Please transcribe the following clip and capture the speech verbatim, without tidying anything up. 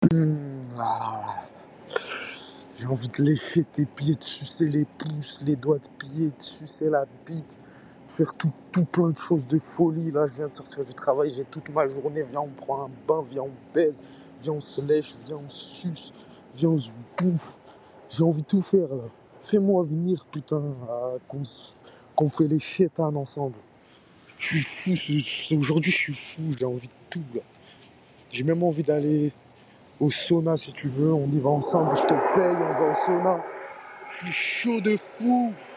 Mmh, ah, j'ai envie de lécher tes pieds, de sucer les pouces, les doigts de pied, de sucer la bite, faire tout, tout plein de choses de folie. Là, je viens de sortir du travail, j'ai toute ma journée. Viens, on prend un bain, viens, on baise, viens, on se lèche, viens, on suce, viens, on se bouffe. J'ai envie de tout faire là. Fais-moi venir, putain, ah, qu'on, s- qu'on fait les chétanes ensemble. Je suis fou, ce- ce- aujourd'hui je suis fou, j'ai envie de tout là. J'ai même envie d'aller au sauna si tu veux, on y va ensemble, je te paye, on va au sauna. Je suis chaud de fou.